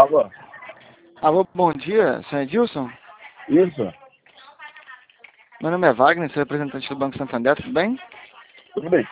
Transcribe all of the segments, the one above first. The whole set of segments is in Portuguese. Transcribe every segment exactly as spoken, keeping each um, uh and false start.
Alô? Alô, bom dia, senhor Edilson? Isso. Meu nome é Wagner, sou representante do Banco Santander, tudo bem? Tudo bem.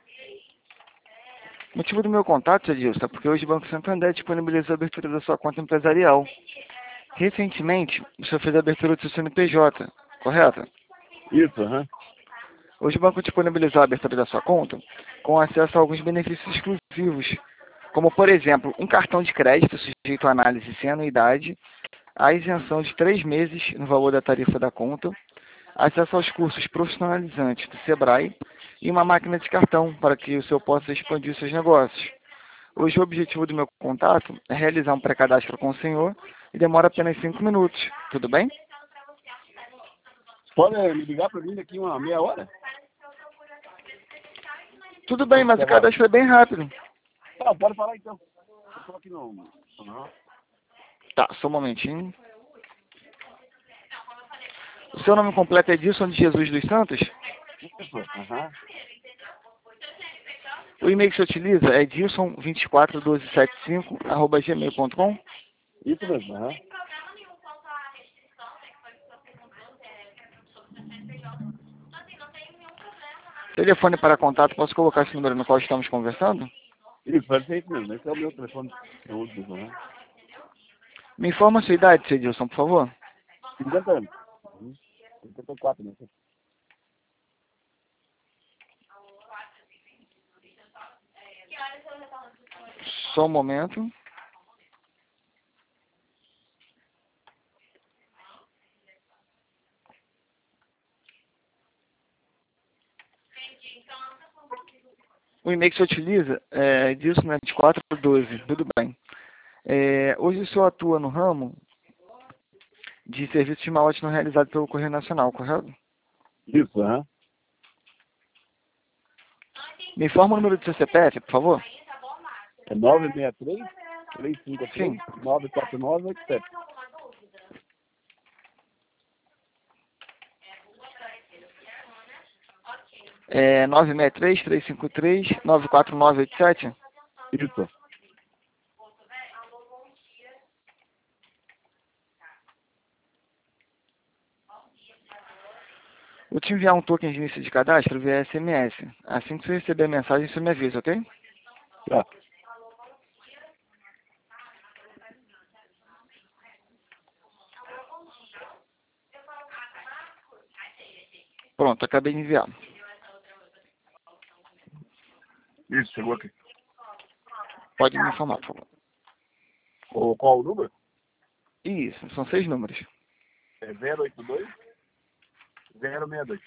O motivo do meu contato, senhor Edilson, é porque hoje o Banco Santander disponibilizou a abertura da sua conta empresarial. Recentemente, o senhor fez a abertura do seu C N P J, correto? Isso, aham. Hoje o banco disponibilizou a abertura da sua conta com acesso a alguns benefícios exclusivos, como, por exemplo, um cartão de crédito sujeito à análise sem anuidade, a isenção de três meses no valor da tarifa da conta, acesso aos cursos profissionalizantes do Sebrae e uma máquina de cartão para que o senhor possa expandir seus negócios. Hoje o objetivo do meu contato é realizar um pré-cadastro com o senhor e demora apenas cinco minutos. Tudo bem? Pode me ligar para mim daqui uma meia hora? Tudo bem, mas o cadastro é bem rápido. Tá, pode falar então. Eu estou aqui no... Não. Tá, só um momentinho. O seu nome completo é Edilson de Jesus dos Santos? Isso, aham. O e-mail que você utiliza é edilson vinte e quatro doze setenta e cinco arroba gmail ponto com? Isso mesmo, aham. Telefone para contato, posso colocar esse número no qual estamos conversando? Isso, perfeito mesmo. Esse é o meu telefone que eu uso, aham. Me informa a sua idade, seu Edilson, por favor. cinquenta anos. Uhum. cinquenta e quatro, né? Só um momento. O e-mail que você utiliza é edilson vinte e quatro doze, tudo bem. É, hoje o senhor atua no ramo de serviços de malote não realizado pelo Correio Nacional, correto? Isso, aham. Me informa o número do seu C P F, por favor. É nove seis três, três cinco Sim. três, nove quatro nove oito sete. É nove seis três, três cinco três, nove quatro nove oito sete? Isso. Vou te enviar um token de início de cadastro via S M S. Assim que você receber a mensagem, você me avisa, ok? Tá. Pronto, acabei de enviar. Isso, chegou aqui. Pode me informar, por favor. O, qual o número? Isso, são seis números. É zero oito dois, zero seis dois.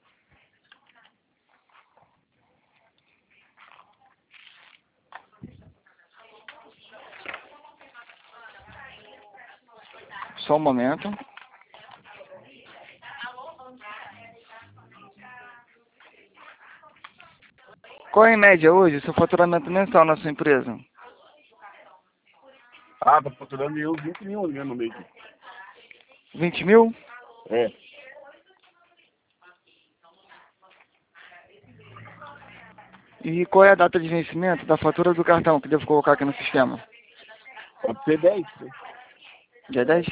Só um momento. Qual é em média hoje o seu faturamento mensal na sua empresa? Ah, tá faturando eu vinte mil né, no mês. vinte mil? É. E qual é a data de vencimento da fatura do cartão que devo colocar aqui no sistema? Pode ser dez. Né? Dia dez?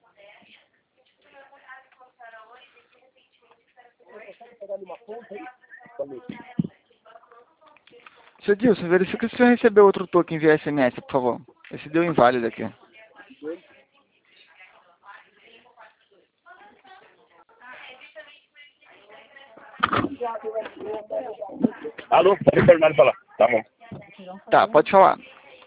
Seu Dilson, verifica se o senhor recebeu outro token via S M S, por favor. Esse deu inválido aqui. Alô, pode terminar de falar. Tá bom. Tá, pode falar.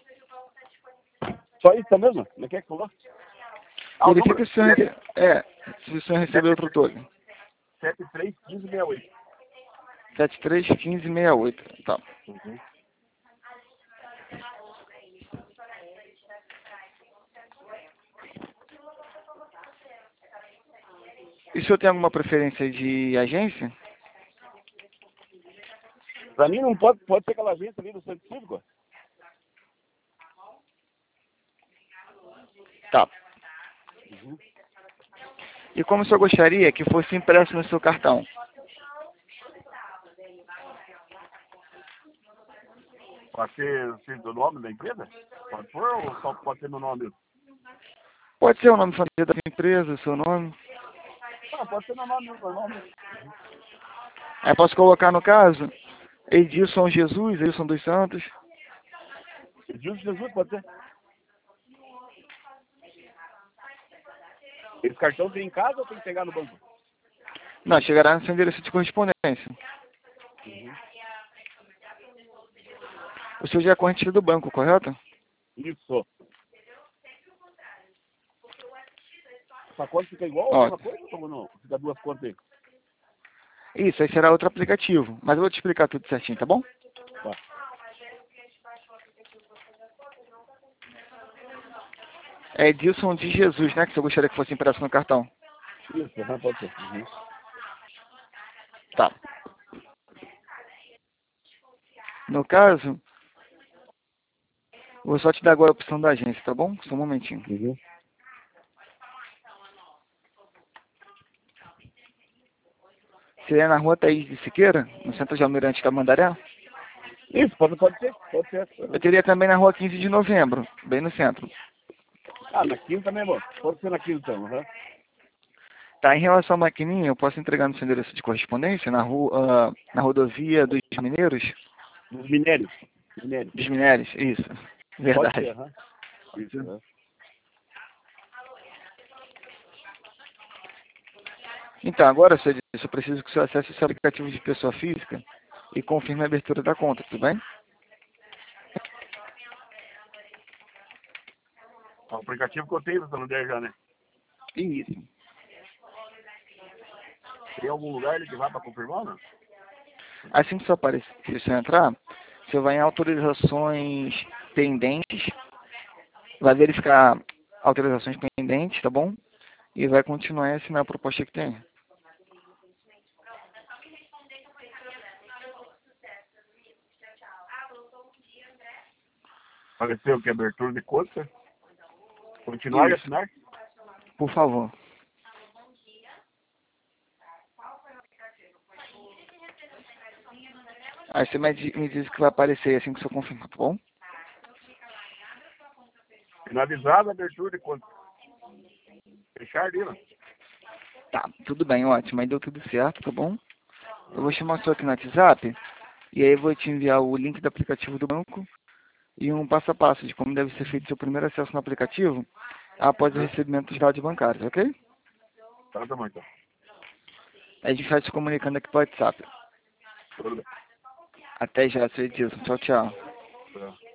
Só isso mesmo? Não quer que falou? Ah, o Verifica número? se o senhor, rece... é, se o senhor recebeu outro token. sete três um cinco seis oito. sete três um cinco seis oito. Tá. Uhum. E o senhor tem alguma preferência de agência? Pra mim não pode, pode ser aquela agência ali do Centro Cívico. Tá. Uhum. E como o senhor gostaria que fosse impresso no seu cartão? Pode ser, ser do nome da empresa? Pode pôr ou só pode ser no nome? Pode ser o nome família da sua empresa, o seu nome. Não, pode ser normal, meu nome. Aí posso colocar no caso, Edilson Jesus, Edilson dos Santos. Jesus, Jesus, pode ser. Esse cartão tem em casa ou tem que pegar no banco? Não, chegará no seu endereço de correspondência. Uhum. O seu já é corrente do banco, correto? Isso. Essa conta fica igual Ó, a mesma coisa ou não? Fica duas contas aí. isso, aí será outro aplicativo. Mas eu vou te explicar tudo certinho, tá bom? Tá. É Edilson de Jesus, né? Que você gostaria que fosse impresso no cartão. Isso, uhum, pode ser. Uhum. Tá. No caso, vou só te dar agora a opção da agência, tá bom? Só um momentinho. Uhum. Seria na rua Thaís de Siqueira, no centro de Almirante da Mandaré. Isso, pode, pode ser, pode ser. Uhum. Eu teria também na rua quinze de novembro, bem no centro. Ah, na quinta também é bom. Pode ser na quinta então. Uhum. Tá, em relação à maquininha, eu posso entregar no seu endereço de correspondência, na rua, ah, na rodovia dos Mineiros? Dos minérios. Minérios. Dos Minérios, isso. Pode ser, Verdade. aham. Isso, uhum. Então, agora, senhor Edilson, eu preciso que o senhor acesse o seu aplicativo de pessoa física e confirme a abertura da conta, tudo bem? O aplicativo que eu tenho no celular já, né? Isso. Tem algum lugar ele que vai para confirmar, não? Assim que o senhor aparecer, se o senhor entrar, você vai em autorizações pendentes, vai verificar autorizações pendentes, tá bom? E vai continuar a assinar a proposta que tem. Apareceu que abertura de conta. Continuar e Isso. assinar? Por favor. Aí você me di- me diz que vai aparecer assim que o senhor confirmar, tá bom? Finalizada a abertura de conta. Fechar ali, né? Tá, tudo bem, ótimo. Aí deu tudo certo, tá bom? Eu vou chamar o senhor aqui no WhatsApp e aí eu vou te enviar o link do aplicativo do banco e um passo a passo de como deve ser feito seu primeiro acesso no aplicativo após o Uhum. recebimento dos dados bancários, ok? Tá, tá bom, então. Aí a gente vai se comunicando aqui pelo WhatsApp. Tudo bem. Até já, senhor Edilson. Tchau, tchau. Tá.